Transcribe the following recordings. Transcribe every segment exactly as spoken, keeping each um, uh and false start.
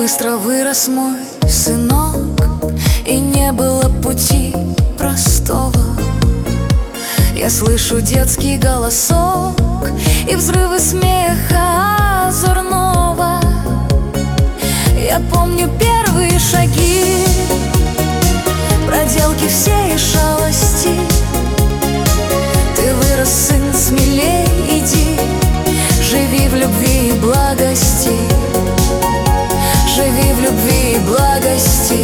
быстро вырос мой сынок, и не было пути простого. Я слышу детский голосок и взрывы смеха озорного. Я помню первые шаги, проделки все и шалости. Ты вырос, сын, смелей иди, живи в любви и благости, живи в любви и благости.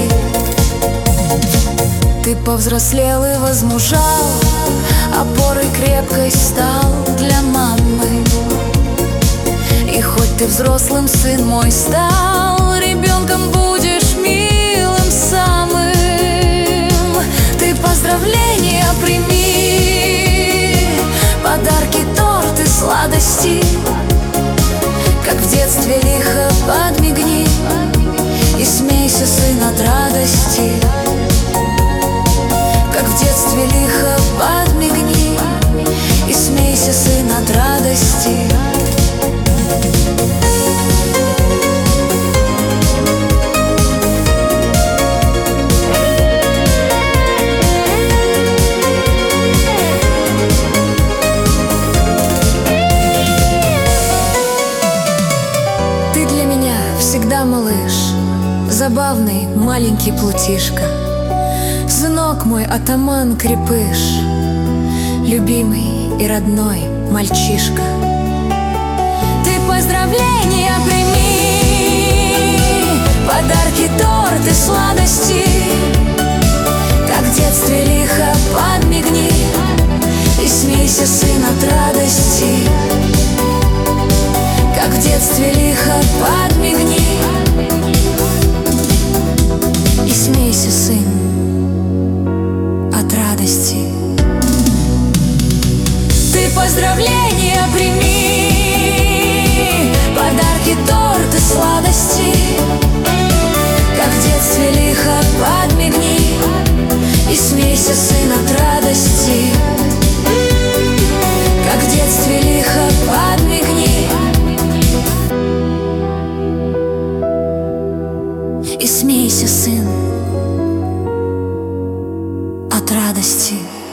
Ты повзрослел и возмужал, опорой крепкой стал для мамы. И хоть ты взрослым, сын мой, стал, ребенком будешь милым самым. Ты поздравления прими, подарки, торты, сладости. Как в детстве лихо подмигни и смейся, сын, от радости. Как в детстве лихо подмигни и смейся, сын, от радости. Ты для меня всегда малыш, забавный маленький плутишка, сынок мой, атаман-крепыш, любимый и родной мальчишка. Ты поздравления прими, подарки, торты, сладости. Как в детстве лихо подмигни и смейся, сын, от радости. Как в детстве лихо подмигни и смейся, сын, от радости. Ты поздравления прими, подарки, торты, сладости. Как в детстве лихо подмигни и смейся, сын, от радости. Как в детстве лихо подмигни и смейся, сын, от радости.